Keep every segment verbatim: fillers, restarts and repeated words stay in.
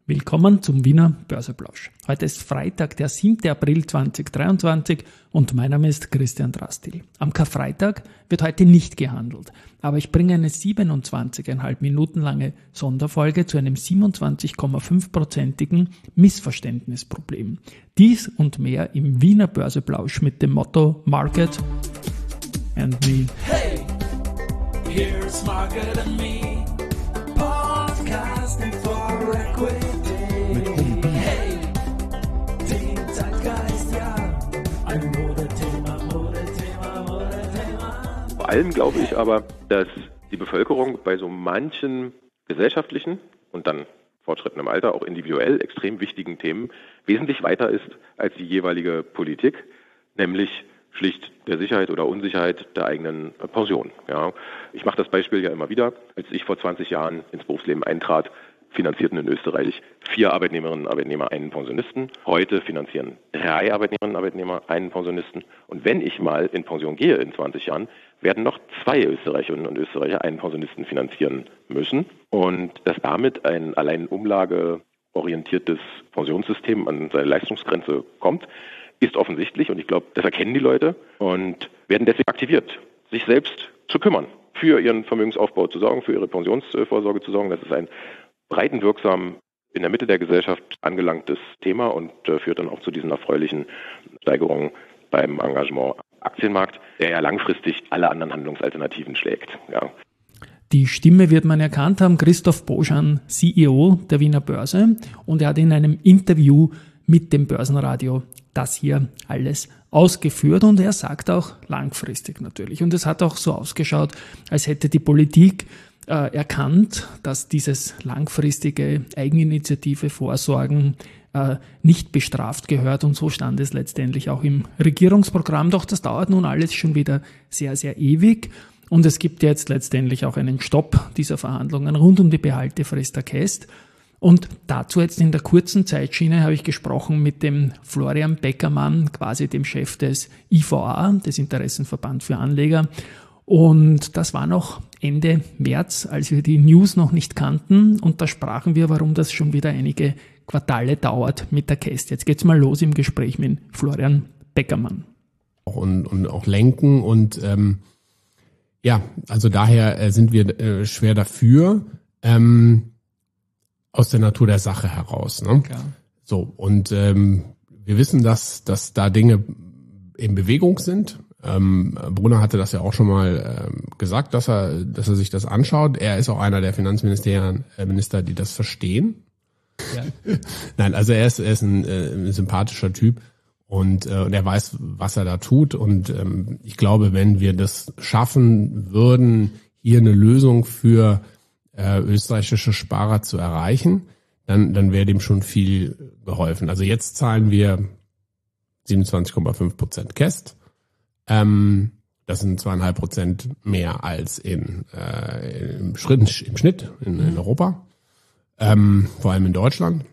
Willkommen zum Wiener Börseplausch. Heute ist Freitag, der siebter April zweitausenddreiundzwanzig und mein Name ist Christian Drastil. Am Karfreitag wird heute nicht gehandelt, aber ich bringe eine siebenundzwanzig Komma fünf Minuten lange Sonderfolge zu einem siebenundzwanzig Komma fünf prozentigen Missverständnisproblem. Dies und mehr im Wiener Börseplausch mit dem Motto Market and Me. Hey, here's Market and Me, podcasting for equity. Hey, den Zeitgeist, ja, ein Modethema, Modethema, Modethema. Vor allem glaube ich aber, dass die Bevölkerung bei so manchen gesellschaftlichen und dann Fortschritten im Alter, auch individuell extrem wichtigen Themen wesentlich weiter ist als die jeweilige Politik, nämlich schlicht der Sicherheit oder Unsicherheit der eigenen Pension. Ja. Ich mache das Beispiel ja immer wieder. Als ich vor zwanzig Jahren ins Berufsleben eintrat, finanzierten in Österreich vier Arbeitnehmerinnen und Arbeitnehmer einen Pensionisten. Heute finanzieren drei Arbeitnehmerinnen und Arbeitnehmer einen Pensionisten. Und wenn ich mal in Pension gehe in zwanzig Jahren, werden noch zwei Österreicherinnen und Österreicher einen Pensionisten finanzieren müssen. Und dass damit ein allein umlageorientiertes Pensionssystem an seine Leistungsgrenze kommt, ist offensichtlich. Und ich glaube, das erkennen die Leute und werden deswegen aktiviert, sich selbst zu kümmern, für ihren Vermögensaufbau zu sorgen, für ihre Pensionsvorsorge zu sorgen. Das ist ein breitenwirksam in der Mitte der Gesellschaft angelangtes Thema und äh, führt dann auch zu diesen erfreulichen Steigerungen beim Engagement Aktienmarkt, der ja langfristig alle anderen Handlungsalternativen schlägt. Ja. Die Stimme wird man erkannt haben, Christoph Boschan, C E O der Wiener Börse, und er hat in einem Interview mit dem Börsenradio das hier alles ausgeführt und er sagt auch langfristig natürlich. Und es hat auch so ausgeschaut, als hätte die Politik äh, erkannt, dass dieses langfristige Eigeninitiative Vorsorgen äh, nicht bestraft gehört und so stand es letztendlich auch im Regierungsprogramm. Doch das dauert nun alles schon wieder sehr, sehr ewig. Und es gibt jetzt letztendlich auch einen Stopp dieser Verhandlungen rund um die Behaltefrist der Käst. Und dazu jetzt in der kurzen Zeitschiene habe ich gesprochen mit dem Florian Beckermann, quasi dem Chef des I V A, des Interessenverband für Anleger. Und das war noch Ende März, als wir die News noch nicht kannten. Und da sprachen wir, warum das schon wieder einige Quartale dauert mit der Käst. Jetzt geht's mal los im Gespräch mit Florian Beckermann. Und, und auch lenken und ähm, ja, also daher äh, sind wir äh, schwer dafür. Ähm, aus der Natur der Sache heraus. Ne? Klar. So, und ähm, wir wissen, dass, dass da Dinge in Bewegung sind. Ähm, Brunner hatte das ja auch schon mal ähm, gesagt, dass er, dass er sich das anschaut. Er ist auch einer der Finanzminister, äh, Minister, die das verstehen. Ja. Nein, also er ist, er ist ein, äh, ein sympathischer Typ und, äh, und er weiß, was er da tut. Und ähm, ich glaube, wenn wir das schaffen würden, hier eine Lösung für Äh, österreichische Sparer zu erreichen, dann dann wäre dem schon viel geholfen. Also jetzt zahlen wir siebenundzwanzig Komma fünf Prozent Käst. Ähm, das sind zweieinhalb Prozent mehr als in, äh, im, Schritt, im Schnitt in, in Europa, ähm, vor allem in Deutschland.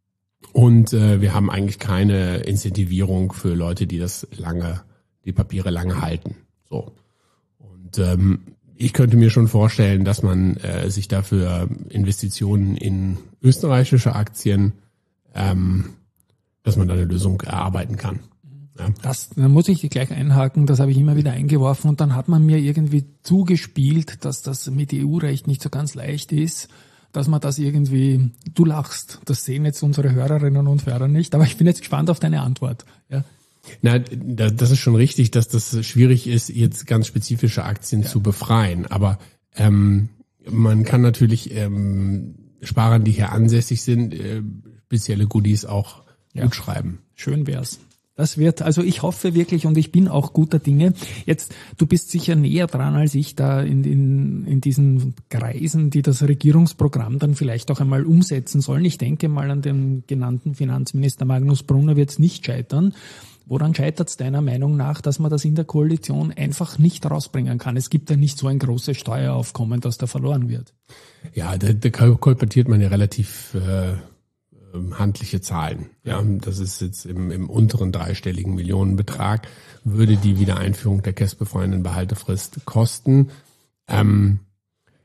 Und äh, wir haben eigentlich keine Incentivierung für Leute, die das lange, die Papiere lange halten. So. Und ähm, ich könnte mir schon vorstellen, dass man äh, sich dafür Investitionen in österreichische Aktien, ähm, dass man da eine Lösung erarbeiten kann. Ja. Das, da muss ich gleich einhaken, das habe ich immer wieder eingeworfen und dann hat man mir irgendwie zugespielt, dass das mit E U-Recht nicht so ganz leicht ist, dass man das irgendwie, du lachst, das sehen jetzt unsere Hörerinnen und Hörer nicht, aber ich bin jetzt gespannt auf deine Antwort. Ja. Na, das ist schon richtig, dass das schwierig ist, jetzt ganz spezifische Aktien ja. zu befreien. Aber ähm, man kann natürlich ähm, Sparern, die hier ansässig sind, äh, spezielle Goodies auch ja. gut schreiben. Schön wär's. Das wird, also ich hoffe wirklich und ich bin auch guter Dinge. Jetzt, du bist sicher näher dran als ich da in, in, in diesen Kreisen, die das Regierungsprogramm dann vielleicht auch einmal umsetzen sollen. Ich denke mal an den genannten Finanzminister Magnus Brunner wird es nicht scheitern. Woran scheitert es deiner Meinung nach, dass man das in der Koalition einfach nicht rausbringen kann? Es gibt ja nicht so ein großes Steueraufkommen, das da verloren wird. Ja, da, da kolportiert man ja relativ äh, handliche Zahlen. Ja, das ist jetzt im, im unteren dreistelligen Millionenbetrag, würde die Wiedereinführung der kästbefreienden Behaltefrist kosten. Ähm,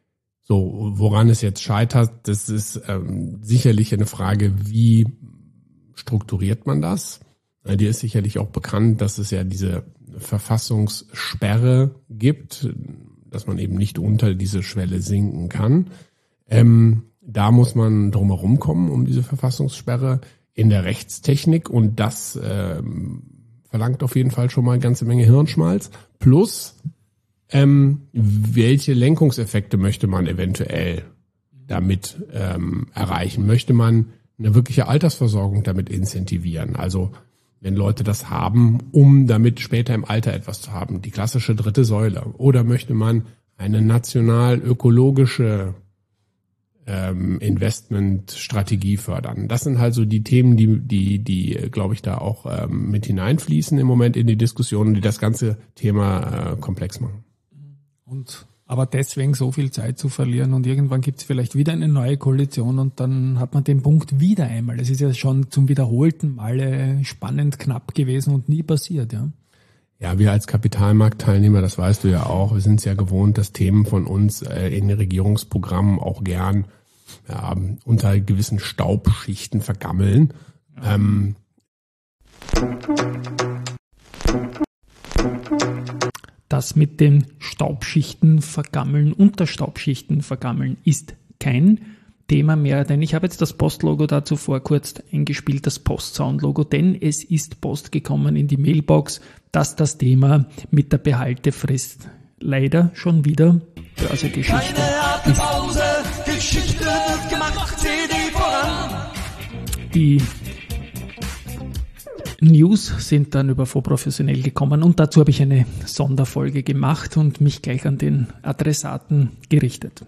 So, woran es jetzt scheitert, das ist ähm, sicherlich eine Frage, wie strukturiert man das? Äh, dir ist sicherlich auch bekannt, dass es ja diese Verfassungssperre gibt, dass man eben nicht unter diese Schwelle sinken kann. Ähm, da muss man drumherum kommen, um diese Verfassungssperre in der Rechtstechnik, und das ähm, verlangt auf jeden Fall schon mal eine ganze Menge Hirnschmalz. Plus, ähm, welche Lenkungseffekte möchte man eventuell damit ähm, erreichen? Möchte man eine wirkliche Altersversorgung damit incentivieren? Also wenn Leute das haben, um damit später im Alter etwas zu haben, die klassische dritte Säule. Oder möchte man eine national-ökologische ähm, Investmentstrategie fördern? Das sind halt so die Themen, die, die, die, glaube ich, da auch ähm, mit hineinfließen im Moment in die Diskussion, die das ganze Thema äh, komplex machen. Und aber deswegen so viel Zeit zu verlieren, und irgendwann gibt es vielleicht wieder eine neue Koalition und dann hat man den Punkt wieder einmal. Es ist ja schon zum wiederholten Male spannend knapp gewesen und nie passiert, ja. Ja, wir als Kapitalmarktteilnehmer, das weißt du ja auch, wir sind es ja gewohnt, dass Themen von uns äh, in den Regierungsprogrammen auch gern ja, unter gewissen Staubschichten vergammeln. Ja. Ähm, Das mit den Staubschichten vergammeln, unter Staubschichten vergammeln, ist kein Thema mehr, denn ich habe jetzt das Postlogo da zuvor kurz eingespielt, das Postsound-Logo, denn es ist Post gekommen in die Mailbox, dass das Thema mit der Behaltefrist leider schon wieder Börsegeschichte ist. Pause, Geschichte wird gemacht, C D voran. Die News sind dann über Vorprofessionell gekommen und dazu habe ich eine Sonderfolge gemacht und mich gleich an den Adressaten gerichtet.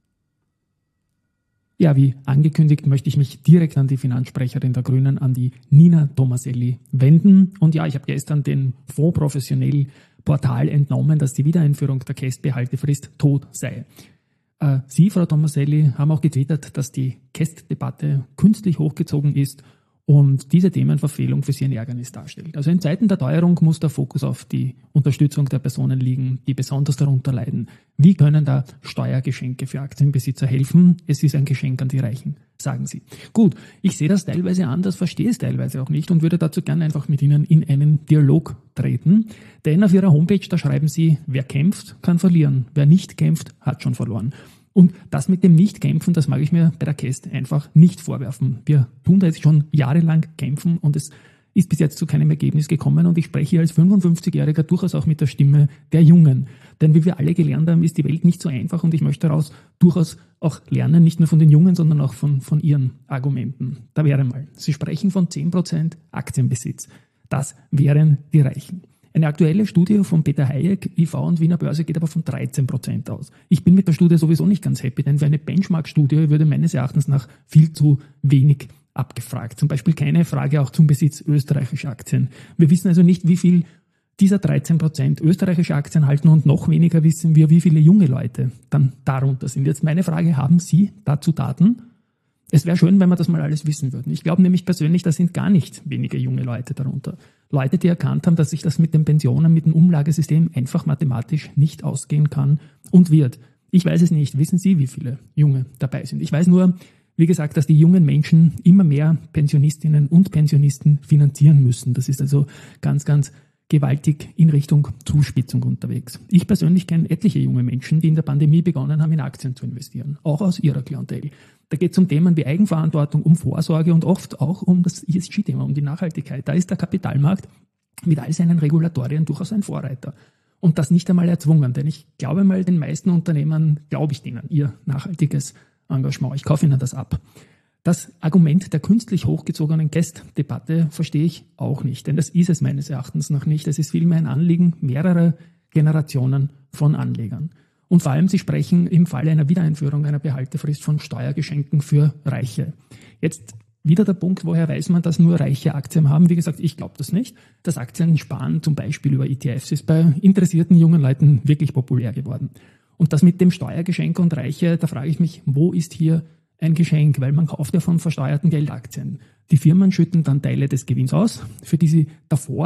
Ja, wie angekündigt, möchte ich mich direkt an die Finanzsprecherin der Grünen, an die Nina Tomaselli, wenden. Und ja, ich habe gestern den Vorprofessionell Portal entnommen, dass die Wiedereinführung der Kästbehaltefrist tot sei. Äh, Sie, Frau Tomaselli, haben auch getwittert, dass die Kästdebatte künstlich hochgezogen ist und diese Themenverfehlung für Sie ein Ärgernis darstellt. Also in Zeiten der Teuerung muss der Fokus auf die Unterstützung der Personen liegen, die besonders darunter leiden. Wie können da Steuergeschenke für Aktienbesitzer helfen? Es ist ein Geschenk an die Reichen, sagen Sie. Gut, ich sehe das teilweise anders, verstehe es teilweise auch nicht und würde dazu gerne einfach mit Ihnen in einen Dialog treten. Denn auf Ihrer Homepage, da schreiben Sie, wer kämpft, kann verlieren. Wer nicht kämpft, hat schon verloren. Und das mit dem Nicht-Kämpfen, das mag ich mir bei der Käst einfach nicht vorwerfen. Wir tun da jetzt schon jahrelang kämpfen und es ist bis jetzt zu keinem Ergebnis gekommen und ich spreche hier als fünfundfünfzigjähriger durchaus auch mit der Stimme der Jungen. Denn wie wir alle gelernt haben, ist die Welt nicht so einfach und ich möchte daraus durchaus auch lernen, nicht nur von den Jungen, sondern auch von, von ihren Argumenten. Da wäre mal, Sie sprechen von zehn Prozent Aktienbesitz. Das wären die Reichen. Eine aktuelle Studie von Peter Hayek, I V und Wiener Börse geht aber von dreizehn Prozent aus. Ich bin mit der Studie sowieso nicht ganz happy, denn für eine Benchmark-Studie würde meines Erachtens nach viel zu wenig abgefragt. Zum Beispiel keine Frage auch zum Besitz österreichischer Aktien. Wir wissen also nicht, wie viel dieser dreizehn Prozent österreichische Aktien halten und noch weniger wissen wir, wie viele junge Leute dann darunter sind. Jetzt meine Frage, haben Sie dazu Daten? Es wäre schön, wenn wir das mal alles wissen würden. Ich glaube nämlich persönlich, da sind gar nicht wenige junge Leute darunter. Leute, die erkannt haben, dass sich das mit den Pensionen, mit dem Umlagesystem einfach mathematisch nicht ausgehen kann und wird. Ich weiß es nicht. Wissen Sie, wie viele Junge dabei sind? Ich weiß nur, wie gesagt, dass die jungen Menschen immer mehr Pensionistinnen und Pensionisten finanzieren müssen. Das ist also ganz, ganz gewaltig in Richtung Zuspitzung unterwegs. Ich persönlich kenne etliche junge Menschen, die in der Pandemie begonnen haben, in Aktien zu investieren, auch aus ihrer Klientel. Da geht es um Themen wie Eigenverantwortung, um Vorsorge und oft auch um das E S G-Thema, um die Nachhaltigkeit. Da ist der Kapitalmarkt mit all seinen Regulatorien durchaus ein Vorreiter. Und das nicht einmal erzwungen, denn ich glaube mal, den meisten Unternehmern glaube ich denen ihr nachhaltiges Engagement. Ich kaufe ihnen das ab. Das Argument der künstlich hochgezogenen Kästdebatte verstehe ich auch nicht, denn das ist es meines Erachtens noch nicht. Es ist vielmehr ein Anliegen mehrerer Generationen von Anlegern. Und vor allem, Sie sprechen im Falle einer Wiedereinführung einer Behaltefrist von Steuergeschenken für Reiche. Jetzt wieder der Punkt, woher weiß man, dass nur reiche Aktien haben? Wie gesagt, ich glaube das nicht. Das Aktiensparen zum Beispiel über E T Fs ist bei interessierten jungen Leuten wirklich populär geworden. Und das mit dem Steuergeschenk und Reiche, da frage ich mich, wo ist hier ein Geschenk? Weil man kauft ja von versteuerten Geld Aktien. Die Firmen schütten dann Teile des Gewinns aus, für die sie davor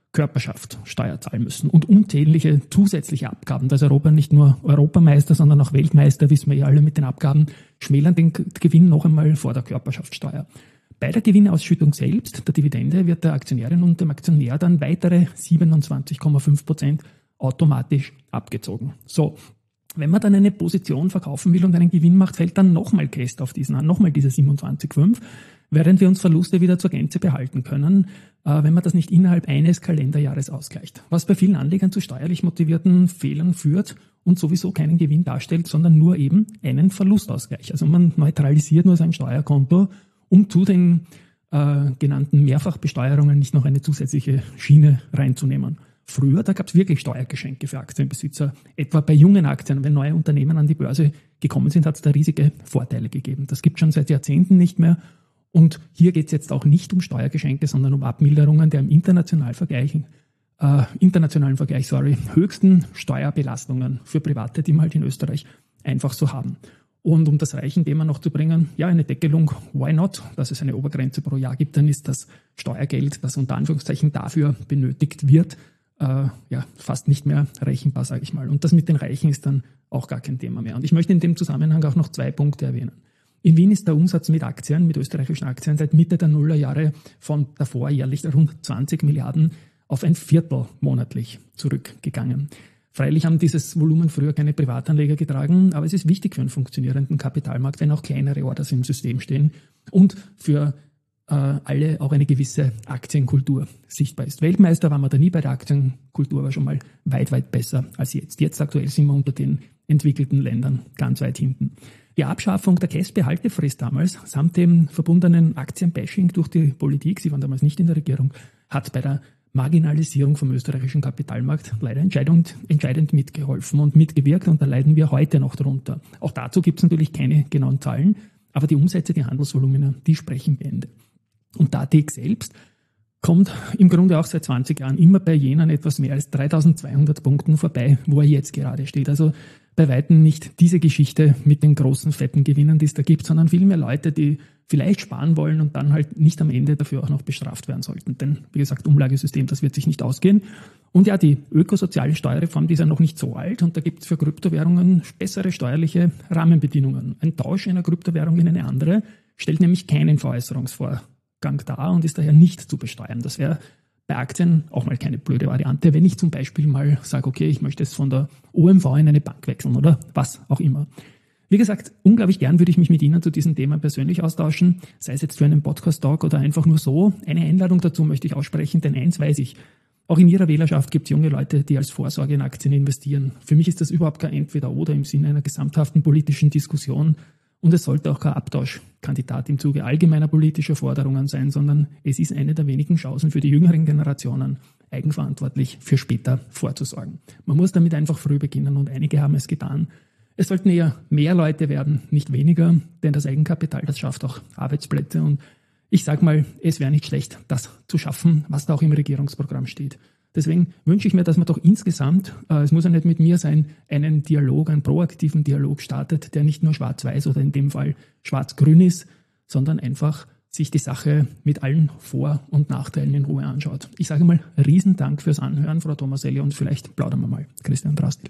Körperschaftsteuer zahlen müssen und unzählige zusätzliche Abgaben. Da ist Europa nicht nur Europameister, sondern auch Weltmeister, wissen wir ja alle mit den Abgaben, schmälern den Gewinn noch einmal vor der Körperschaftsteuer. Bei der Gewinnausschüttung selbst, der Dividende, wird der Aktionärin und dem Aktionär dann weitere siebenundzwanzig Komma fünf Prozent automatisch abgezogen. So, wenn man dann eine Position verkaufen will und einen Gewinn macht, fällt dann nochmal Käst auf diesen an, nochmal diese siebenundzwanzig Komma fünf, während wir uns Verluste wieder zur Gänze behalten können, äh, wenn man das nicht innerhalb eines Kalenderjahres ausgleicht. Was bei vielen Anlegern zu steuerlich motivierten Fehlern führt und sowieso keinen Gewinn darstellt, sondern nur eben einen Verlustausgleich. Also man neutralisiert nur sein Steuerkonto, um zu den äh, genannten Mehrfachbesteuerungen nicht noch eine zusätzliche Schiene reinzunehmen. Früher, da gab es wirklich Steuergeschenke für Aktienbesitzer. Etwa bei jungen Aktien, wenn neue Unternehmen an die Börse gekommen sind, hat es da riesige Vorteile gegeben. Das gibt es schon seit Jahrzehnten nicht mehr. Und hier geht es jetzt auch nicht um Steuergeschenke, sondern um Abmilderungen der im internationalen Vergleich, äh, internationalen Vergleich, sorry, höchsten Steuerbelastungen für Private, die wir halt in Österreich einfach so haben. Und um das reichen Thema noch zu bringen, ja, eine Deckelung, why not? Dass es eine Obergrenze pro Jahr gibt, dann ist das Steuergeld, das unter Anführungszeichen dafür benötigt wird, äh, ja, fast nicht mehr rechenbar, sage ich mal. Und das mit den Reichen ist dann auch gar kein Thema mehr. Und ich möchte in dem Zusammenhang auch noch zwei Punkte erwähnen. In Wien ist der Umsatz mit Aktien, mit österreichischen Aktien seit Mitte der Nullerjahre von davor jährlich rund zwanzig Milliarden auf ein Viertel monatlich zurückgegangen. Freilich haben dieses Volumen früher keine Privatanleger getragen, aber es ist wichtig für einen funktionierenden Kapitalmarkt, wenn auch kleinere Orders im System stehen und für äh, alle auch eine gewisse Aktienkultur sichtbar ist. Weltmeister waren wir da nie bei der Aktienkultur, aber schon mal weit, weit besser als jetzt. Jetzt aktuell sind wir unter den entwickelten Ländern ganz weit hinten. Die Abschaffung der Cash-Behaltefrist damals, samt dem verbundenen Aktienbashing durch die Politik, sie waren damals nicht in der Regierung, hat bei der Marginalisierung vom österreichischen Kapitalmarkt leider entscheidend, entscheidend mitgeholfen und mitgewirkt, und da leiden wir heute noch darunter. Auch dazu gibt es natürlich keine genauen Zahlen, aber die Umsätze, die Handelsvolumina, die sprechen Bände. Und der A T X selbst kommt im Grunde auch seit zwanzig Jahren immer bei jenen etwas mehr als dreitausendzweihundert Punkten vorbei, wo er jetzt gerade steht. Also bei Weitem nicht diese Geschichte mit den großen, fetten Gewinnen, die es da gibt, sondern viel mehr Leute, die vielleicht sparen wollen und dann halt nicht am Ende dafür auch noch bestraft werden sollten. Denn, wie gesagt, Umlagesystem, das wird sich nicht ausgehen. Und ja, die ökosoziale Steuerreform, die ist ja noch nicht so alt, und da gibt es für Kryptowährungen bessere steuerliche Rahmenbedingungen. Ein Tausch einer Kryptowährung in eine andere stellt nämlich keinen Veräußerungsvorgang dar und ist daher nicht zu besteuern. Das wäre bei Aktien auch mal keine blöde Variante, wenn ich zum Beispiel mal sage, okay, ich möchte es von der O M V in eine Bank wechseln oder was auch immer. Wie gesagt, unglaublich gern würde ich mich mit Ihnen zu diesem Thema persönlich austauschen, sei es jetzt für einen Podcast-Talk oder einfach nur so. Eine Einladung dazu möchte ich aussprechen, denn eins weiß ich, auch in Ihrer Wählerschaft gibt es junge Leute, die als Vorsorge in Aktien investieren. Für mich ist das überhaupt kein Entweder-Oder im Sinne einer gesamthaften politischen Diskussion. Und es sollte auch kein Abtauschkandidat im Zuge allgemeiner politischer Forderungen sein, sondern es ist eine der wenigen Chancen für die jüngeren Generationen, eigenverantwortlich für später vorzusorgen. Man muss damit einfach früh beginnen, und einige haben es getan. Es sollten eher mehr Leute werden, nicht weniger, denn das Eigenkapital, das schafft auch Arbeitsplätze. Und ich sage mal, es wäre nicht schlecht, das zu schaffen, was da auch im Regierungsprogramm steht. Deswegen wünsche ich mir, dass man doch insgesamt, äh, es muss ja nicht mit mir sein, einen Dialog, einen proaktiven Dialog startet, der nicht nur schwarz-weiß oder in dem Fall schwarz-grün ist, sondern einfach sich die Sache mit allen Vor- und Nachteilen in Ruhe anschaut. Ich sage mal, Riesendank fürs Anhören, Frau Tomaselli, und vielleicht plaudern wir mal. Christian Drastil.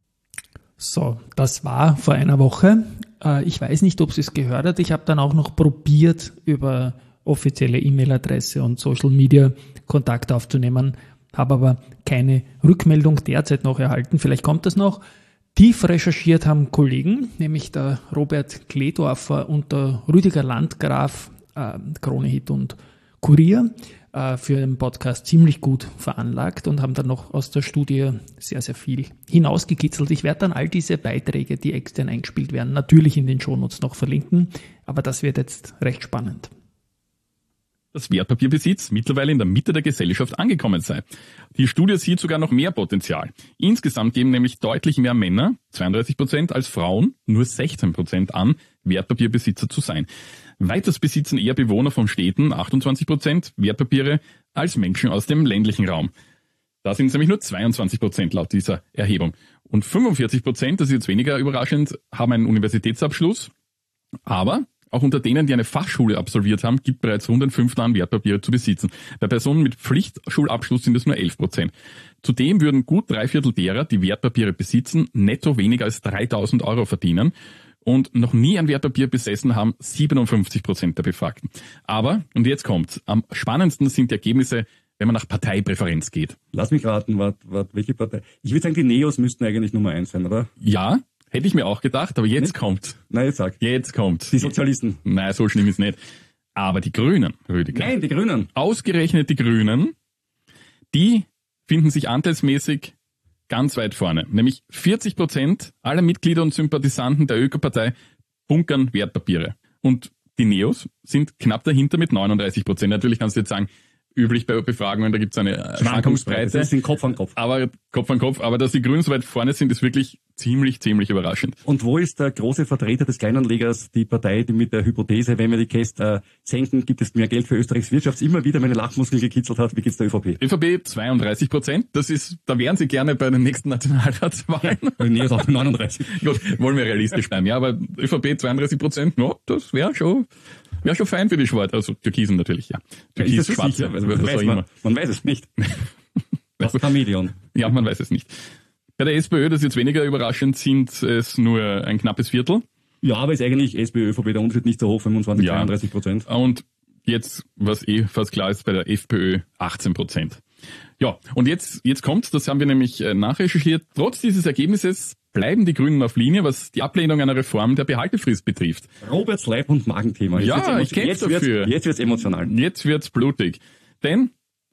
So, das war vor einer Woche. Äh, ich weiß nicht, ob Sie es gehört hat. Ich habe dann auch noch probiert, über offizielle E-Mail-Adresse und Social Media Kontakt aufzunehmen, habe aber keine Rückmeldung derzeit noch erhalten. Vielleicht kommt das noch. Tief recherchiert haben Kollegen, nämlich der Robert Kledorfer und der Rüdiger Landgraf, äh, Kronehit und Kurier, äh, für den Podcast ziemlich gut veranlagt und haben dann noch aus der Studie sehr, sehr viel hinausgekitzelt. Ich werde dann all diese Beiträge, die extern eingespielt werden, natürlich in den Shownotes noch verlinken, aber das wird jetzt recht spannend. Dass Wertpapierbesitz mittlerweile in der Mitte der Gesellschaft angekommen sei. Die Studie sieht sogar noch mehr Potenzial. Insgesamt geben nämlich deutlich mehr Männer, zweiunddreißig Prozent, als Frauen, nur sechzehn Prozent, an, Wertpapierbesitzer zu sein. Weiters besitzen eher Bewohner von Städten, achtundzwanzig Prozent, Wertpapiere, als Menschen aus dem ländlichen Raum. Da sind es nämlich nur zweiundzwanzig Prozent laut dieser Erhebung. Und fünfundvierzig Prozent, das ist jetzt weniger überraschend, haben einen Universitätsabschluss, aber Auch unter denen, die eine Fachschule absolviert haben, gibt bereits rund ein Fünftel an Wertpapiere zu besitzen. Bei Personen mit Pflichtschulabschluss sind es nur elf Prozent. Zudem würden gut drei Viertel derer, die Wertpapiere besitzen, netto weniger als dreitausend Euro verdienen. Und noch nie ein Wertpapier besessen haben siebenundfünfzig Prozent der Befragten. Aber, und jetzt kommt's, am spannendsten sind die Ergebnisse, wenn man nach Parteipräferenz geht. Lass mich raten, wart, wart, welche Partei? Ich würde sagen, die Neos müssten eigentlich Nummer eins sein, oder? Ja, hätte ich mir auch gedacht, aber jetzt Nicht? kommt. Nein, jetzt sag. Jetzt kommt. Die Sozialisten. Nein, so schlimm ist nicht. Aber die Grünen, Rüdiger. Nein, die Grünen. Ausgerechnet die Grünen, die finden sich anteilsmäßig ganz weit vorne. Nämlich vierzig Prozent aller Mitglieder und Sympathisanten der Ökopartei bunkern Wertpapiere. Und die Neos sind knapp dahinter mit neununddreißig Prozent. Natürlich kannst du jetzt sagen, üblich bei Befragungen, da gibt es eine Schwankungsbreite. Das sind Kopf an Kopf. Aber Kopf an Kopf. Aber dass die Grünen so weit vorne sind, ist wirklich ziemlich, ziemlich überraschend. Und wo ist der große Vertreter des Kleinanlegers, die Partei, die mit der Hypothese, wenn wir die Käste äh, senken, gibt es mehr Geld für Österreichs Wirtschaft, immer wieder meine Lachmuskeln gekitzelt hat? Wie geht's der ÖVP? ÖVP zweiunddreißig Prozent. Das ist, da wären sie gerne bei den nächsten Nationalratswahlen. Nee, ist auch neununddreißig. Gut, wollen wir realistisch bleiben. Ja, aber ÖVP zweiunddreißig Prozent, no, das wäre schon, wäre schon fein für die Schwarz, also Türkisen natürlich, ja. Türkis, ja, Schwarze, sicher? also, man, was weiß, auch man, immer. man weiß es nicht. Das ist Chameleon. Ja, man weiß es nicht. Bei der SPÖ, das ist jetzt weniger überraschend, sind es nur ein knappes Viertel. Ja, aber ist eigentlich SPÖ, ÖVP der Unterschied nicht so hoch, fünfundzwanzig, Ja. zweiunddreißig Prozent. Und jetzt, was eh fast klar ist, bei der FPÖ achtzehn Prozent. Ja, und jetzt, jetzt kommt's, das haben wir nämlich äh, nachrecherchiert. Trotz dieses Ergebnisses bleiben die Grünen auf Linie, was die Ablehnung einer Reform der Behaltefrist betrifft. Roberts Leib- und Magenthema. Jetzt Ja, wird's ich kämpfe jetzt dafür. Wird's, jetzt wird's emotional. Jetzt wird's blutig. Denn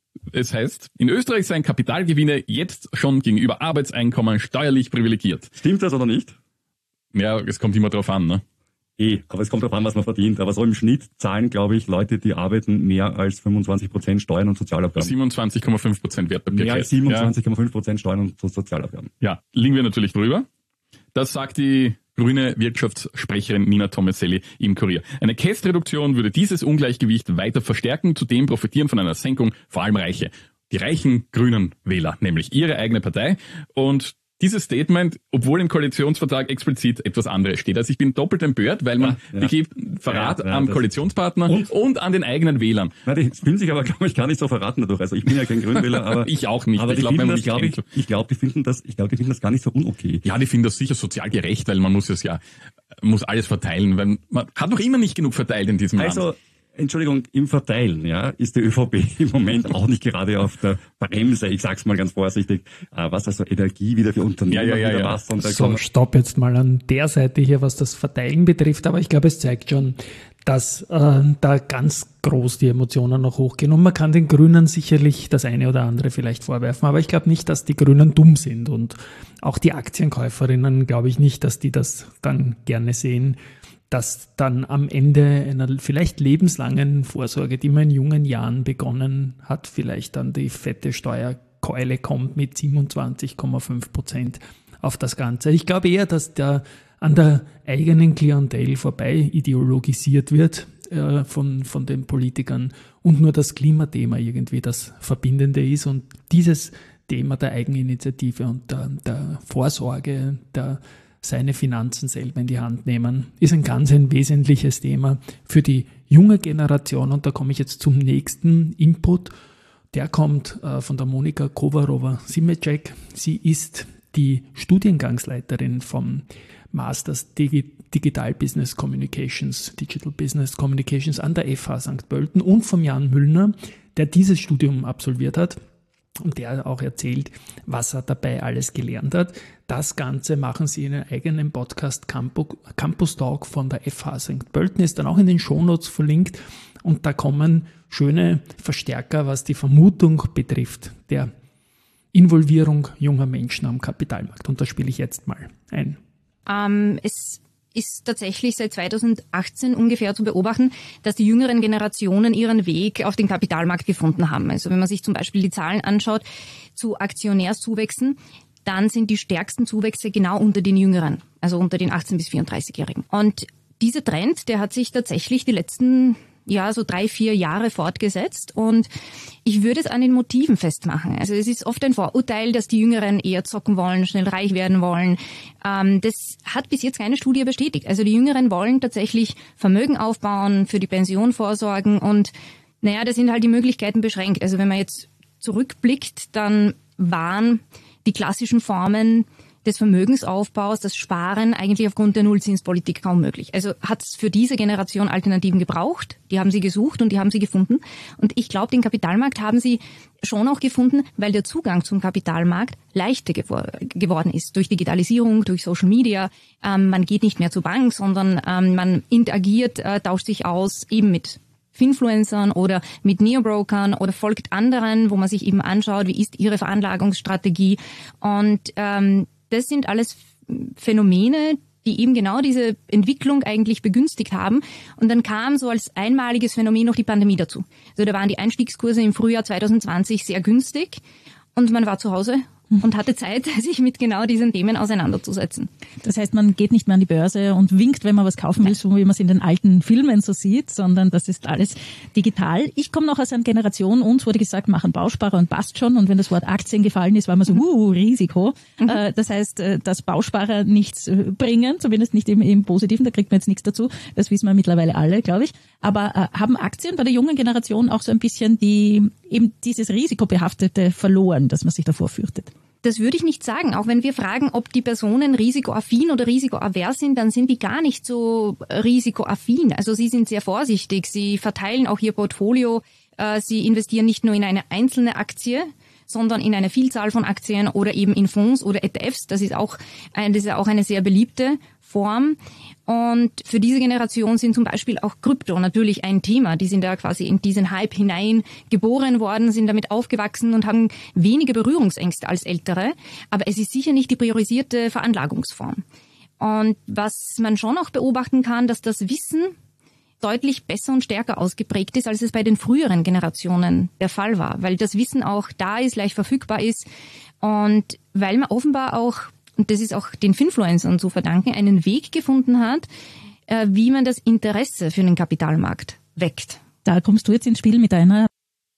es heißt, in Österreich seien Kapitalgewinne jetzt schon gegenüber Arbeitseinkommen steuerlich privilegiert. Stimmt das oder nicht? Ja, es kommt immer drauf an, ne? Eh, aber es kommt darauf an, was man verdient. Aber so im Schnitt zahlen, glaube ich, Leute, die arbeiten, mehr als fünfundzwanzig Prozent Steuern und Sozialabgaben. siebenundzwanzig Komma fünf Prozent Wertpapier. Mehr als siebenundzwanzig Komma fünf Prozent Steuern und so Sozialabgaben. Ja, ja, liegen wir natürlich drüber. Das sagt die grüne Wirtschaftssprecherin Nina Tomaselli im Kurier. Eine Kästreduktion würde dieses Ungleichgewicht weiter verstärken. Zudem profitieren von einer Senkung vor allem Reiche. Die reichen grünen Wähler, nämlich ihre eigene Partei. Und dieses Statement, obwohl im Koalitionsvertrag explizit etwas anderes steht. Also ich bin doppelt empört, weil man Ja, ja. begibt Verrat Ja, ja, am das- Koalitionspartner und, Und- an den eigenen Wählern. Na, die fühlen sich aber, glaube ich, gar nicht so verraten dadurch. Also ich bin ja kein Grünwähler, aber Ich auch nicht. Aber Ich die glaub, wenn finden man das, mich glaube ich, kennt. ich glaube, die finden das, ich glaube, die finden das gar nicht so unokay. Ja, die finden das sicher sozial gerecht, weil man muss es ja, muss alles verteilen, weil man hat noch immer nicht genug verteilt in diesem Land. Also, Entschuldigung, im Verteilen, ja, ist die ÖVP im Moment auch nicht gerade auf der Bremse, ich sag's mal ganz vorsichtig, äh, was also Energie wieder für Unternehmen, Ja, ja, ja, wieder ja. was. Und da So, kann- stopp jetzt mal an der Seite hier, was das Verteilen betrifft, aber ich glaube, es zeigt schon, dass äh, da ganz groß die Emotionen noch hochgehen. Und man kann den Grünen sicherlich das eine oder andere vielleicht vorwerfen, aber ich glaube nicht, dass die Grünen dumm sind. Und auch die Aktienkäuferinnen glaube ich nicht, dass die das dann gerne sehen, dass dann am Ende einer vielleicht lebenslangen Vorsorge, die man in jungen Jahren begonnen hat, vielleicht dann die fette Steuerkeule kommt mit siebenundzwanzig Komma fünf Prozent auf das Ganze. Ich glaube eher, dass da an der eigenen Klientel vorbei ideologisiert wird äh, von, von den Politikern und nur das Klimathema irgendwie das Verbindende ist und dieses Thema der Eigeninitiative und der, der Vorsorge, der seine Finanzen selber in die Hand nehmen, ist ein ganz ein wesentliches Thema für die junge Generation. Und da komme ich jetzt zum nächsten Input. Der kommt äh, von der Monika Kovarova-Simecek. Sie ist die Studiengangsleiterin vom Masters Digi- Digital Business Communications, Digital Business Communications an der F H Sankt Pölten und vom Jan Müllner, der dieses Studium absolviert hat. Und der auch erzählt, was er dabei alles gelernt hat. Das Ganze machen sie in einem eigenen Podcast Campus, Campus Talk von der F H Sankt Pölten, ist dann auch in den Shownotes verlinkt. Und da kommen schöne Verstärker, was die Vermutung betrifft, der Involvierung junger Menschen am Kapitalmarkt. Und das spiele ich jetzt mal ein. Ähm, es ist tatsächlich seit zweitausendachtzehn ungefähr zu beobachten, dass die jüngeren Generationen ihren Weg auf den Kapitalmarkt gefunden haben. Also wenn man sich zum Beispiel die Zahlen anschaut zu Aktionärszuwächsen, dann sind die stärksten Zuwächse genau unter den Jüngeren, also unter den achtzehn- bis vierunddreißigjährigen. Und dieser Trend, der hat sich tatsächlich die letzten ja so drei, vier Jahre fortgesetzt und ich würde es an den Motiven festmachen. Also es ist oft ein Vorurteil, dass die Jüngeren eher zocken wollen, schnell reich werden wollen. Ähm, das hat bis jetzt keine Studie bestätigt. Also die Jüngeren wollen tatsächlich Vermögen aufbauen, für die Pension vorsorgen und naja, da sind halt die Möglichkeiten beschränkt. Also wenn man jetzt zurückblickt, dann waren die klassischen Formen des Vermögensaufbaus, das Sparen eigentlich aufgrund der Nullzinspolitik kaum möglich. Also hat es für diese Generation Alternativen gebraucht, die haben sie gesucht und die haben sie gefunden. Und ich glaube, den Kapitalmarkt haben sie schon auch gefunden, weil der Zugang zum Kapitalmarkt leichter gewor- geworden ist. Durch Digitalisierung, durch Social Media. Ähm, man geht nicht mehr zur Bank, sondern ähm, man interagiert, äh, tauscht sich aus, eben mit Finfluencern oder mit Neobrokern oder folgt anderen, wo man sich eben anschaut, wie ist ihre Veranlagungsstrategie. Und ähm, das sind alles Phänomene, die eben genau diese Entwicklung eigentlich begünstigt haben. Und dann kam so als einmaliges Phänomen noch die Pandemie dazu. Also da waren die Einstiegskurse im Frühjahr zwanzig zwanzig sehr günstig und man war zu Hause und hatte Zeit, sich mit genau diesen Themen auseinanderzusetzen. Das heißt, man geht nicht mehr an die Börse und winkt, wenn man was kaufen will, so wie man es in den alten Filmen so sieht, sondern das ist alles digital. Ich komme noch aus einer Generation, uns wurde gesagt, machen Bausparer und passt schon. Und wenn das Wort Aktien gefallen ist, war man so, uh, Risiko. Mhm. Äh, das heißt, dass Bausparer nichts bringen, zumindest nicht im, im Positiven, da kriegt man jetzt nichts dazu. Das wissen wir mittlerweile alle, glaube ich. Aber äh, haben Aktien bei der jungen Generation auch so ein bisschen die eben dieses Risikobehaftete verloren, dass man sich davor fürchtet? Das würde ich nicht sagen. Auch wenn wir fragen, ob die Personen risikoaffin oder risikoavers sind, dann sind die gar nicht so risikoaffin. Also sie sind sehr vorsichtig. Sie verteilen auch ihr Portfolio. Sie investieren nicht nur in eine einzelne Aktie, sondern in eine Vielzahl von Aktien oder eben in Fonds oder E T Fs. Das ist auch, ein, das ist auch eine sehr beliebte Form. Und für diese Generation sind zum Beispiel auch Krypto natürlich ein Thema. Die sind da quasi in diesen Hype hinein geboren worden, sind damit aufgewachsen und haben weniger Berührungsängste als Ältere. Aber es ist sicher nicht die priorisierte Veranlagungsform. Und was man schon auch beobachten kann, dass das Wissen deutlich besser und stärker ausgeprägt ist, als es bei den früheren Generationen der Fall war. Weil das Wissen auch da ist, leicht verfügbar ist und weil man offenbar auch, und das ist auch den Finfluencern zu verdanken, einen Weg gefunden hat, wie man das Interesse für den Kapitalmarkt weckt. Da kommst du jetzt ins Spiel mit deiner...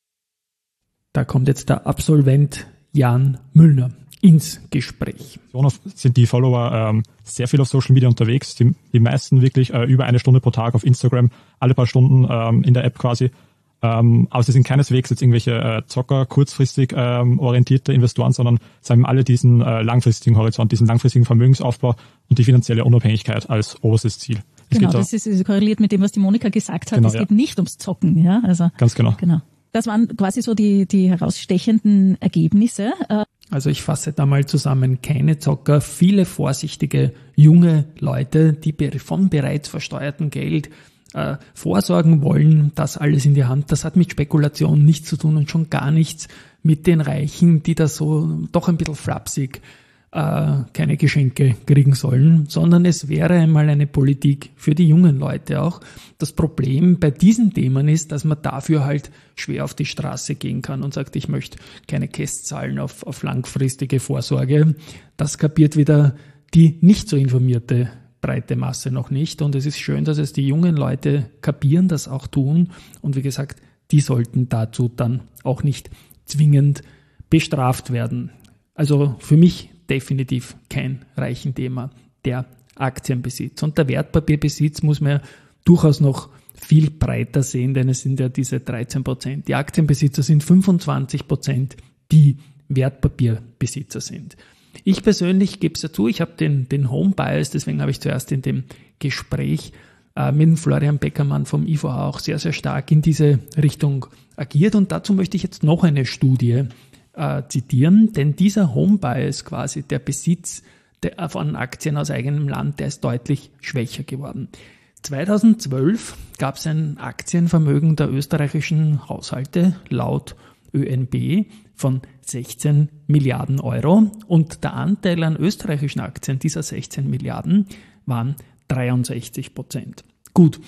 Da kommt jetzt der Absolvent Jan Müllner ins Gespräch. Sind die Follower ähm, sehr viel auf Social Media unterwegs, die, die meisten wirklich äh, über eine Stunde pro Tag auf Instagram, alle paar Stunden ähm, in der App quasi. Ähm, aber sie sind keineswegs jetzt irgendwelche äh, Zocker, kurzfristig ähm, orientierte Investoren, sondern sie haben alle diesen äh, langfristigen Horizont, diesen langfristigen Vermögensaufbau und die finanzielle Unabhängigkeit als oberstes Ziel. Es genau, das ist, ist korreliert mit dem, was die Monika gesagt hat. Genau, es geht ja. nicht ums Zocken, ja, also ganz genau. Genau. Das waren quasi so die die herausstechenden Ergebnisse. Also ich fasse da mal zusammen, keine Zocker, viele vorsichtige junge Leute, die von bereits versteuertem Geld äh, vorsorgen wollen, das alles in die Hand. Das hat mit Spekulation nichts zu tun und schon gar nichts mit den Reichen, die da so doch ein bisschen flapsig äh, keine Geschenke kriegen sollen, sondern es wäre einmal eine Politik für die jungen Leute auch. Das Problem bei diesen Themen ist, dass man dafür halt schwer auf die Straße gehen kann und sagt, ich möchte keine Käst zahlen auf, auf langfristige Vorsorge. Das kapiert wieder die nicht so informierte breite Masse noch nicht. Und es ist schön, dass es die jungen Leute kapieren, das auch tun. Und wie gesagt, die sollten dazu dann auch nicht zwingend bestraft werden. Also für mich definitiv kein Reichenthema, der Aktienbesitz. Und der Wertpapierbesitz muss man ja durchaus noch viel breiter sehen, denn es sind ja diese dreizehn Prozent. Die Aktienbesitzer sind fünfundzwanzig Prozent, die Wertpapierbesitzer sind. Ich persönlich gebe es ja zu, ich habe den, den Home Bias, deswegen habe ich zuerst in dem Gespräch äh, mit Florian Beckermann vom I V H auch sehr, sehr stark in diese Richtung agiert. Und dazu möchte ich jetzt noch eine Studie äh, zitieren, denn dieser Home Bias quasi, der Besitz der, von Aktien aus eigenem Land, der ist deutlich schwächer geworden. zweitausendzwölf gab es ein Aktienvermögen der österreichischen Haushalte laut Ö N B von sechzehn Milliarden Euro und der Anteil an österreichischen Aktien dieser sechzehn Milliarden waren dreiundsechzig Prozent. Gut,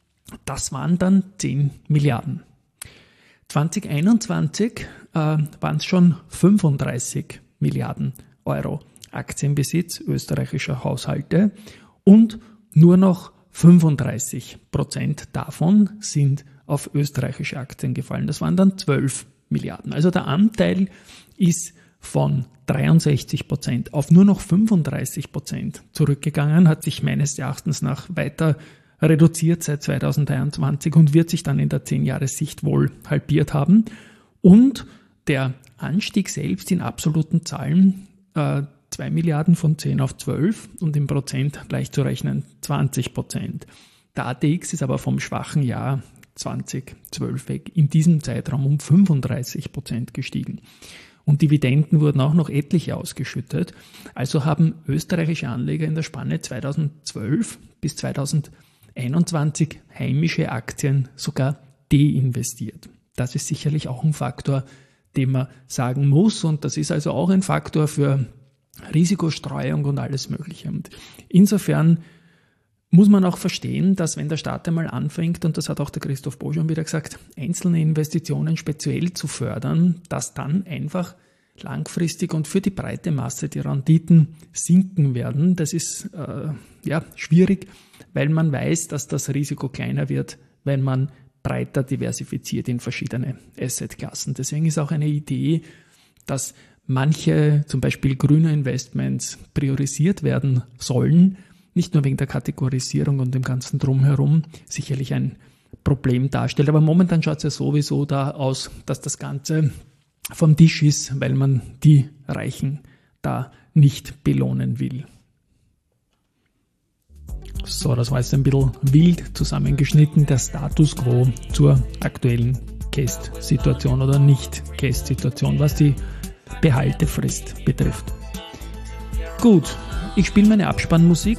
das waren dann zehn Milliarden. zwanzig einundzwanzig äh, waren es schon fünfunddreißig Milliarden Euro Aktienbesitz österreichischer Haushalte und nur noch fünfunddreißig Prozent davon sind auf österreichische Aktien gefallen. Das waren dann zwölf Milliarden. Also der Anteil ist von dreiundsechzig Prozent auf nur noch fünfunddreißig Prozent zurückgegangen, hat sich meines Erachtens nach weiter reduziert seit zweitausenddreiundzwanzig und wird sich dann in der zehn-Jahres-Sicht wohl halbiert haben. Und der Anstieg selbst in absoluten Zahlen, äh, zwei Milliarden von zehn auf zwölf und im Prozent leicht zu rechnen zwanzig Prozent. Der A T X ist aber vom schwachen Jahr zweitausendzwölf weg in diesem Zeitraum um fünfunddreißig Prozent gestiegen. Und Dividenden wurden auch noch etliche ausgeschüttet. Also haben österreichische Anleger in der Spanne zweitausendzwölf bis zweitausendeinundzwanzig heimische Aktien sogar deinvestiert. Das ist sicherlich auch ein Faktor, den man sagen muss. Und das ist also auch ein Faktor für Risikostreuung und alles Mögliche. Und insofern muss man auch verstehen, dass wenn der Staat einmal anfängt, und das hat auch der Christoph Boschan wieder gesagt, einzelne Investitionen speziell zu fördern, dass dann einfach langfristig und für die breite Masse die Renditen sinken werden. Das ist äh, ja schwierig, weil man weiß, dass das Risiko kleiner wird, wenn man breiter diversifiziert in verschiedene Assetklassen. Deswegen ist auch eine Idee, dass manche, zum Beispiel grüne Investments, priorisiert werden sollen, nicht nur wegen der Kategorisierung und dem ganzen Drumherum, sicherlich ein Problem darstellt. Aber momentan schaut es ja sowieso da aus, dass das Ganze vom Tisch ist, weil man die Reichen da nicht belohnen will. So, das war jetzt ein bisschen wild zusammengeschnitten, der Status quo zur aktuellen C A S T-Situation oder Nicht-C A S T-Situation, was die Behaltefrist betrifft. Gut, ich spiele meine Abspannmusik.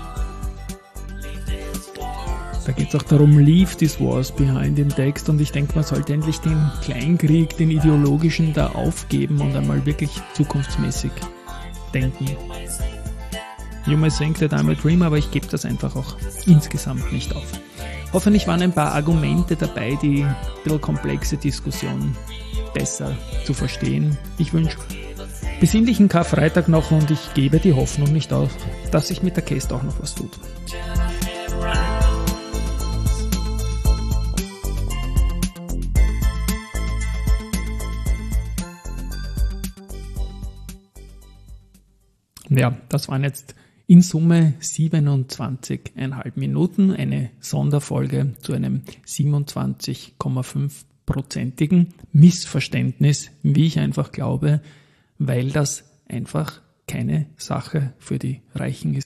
Da geht es auch darum, leave this wars behind im Text, und ich denke, man sollte endlich den Kleinkrieg, den ideologischen da aufgeben und einmal wirklich zukunftsmäßig denken. You may think that I'm a dream, aber ich gebe das einfach auch insgesamt nicht auf. Hoffentlich waren ein paar Argumente dabei, die ein bisschen komplexe Diskussion besser zu verstehen. Ich wünsche besinnlichen Karfreitag noch und ich gebe die Hoffnung nicht auf, dass sich mit der C A S T auch noch was tut. Ja, das waren jetzt in Summe siebenundzwanzig Komma fünf Minuten, eine Sonderfolge zu einem siebenundzwanzig Komma fünf prozentigen Missverständnis, wie ich einfach glaube, weil das einfach keine Sache für die Reichen ist.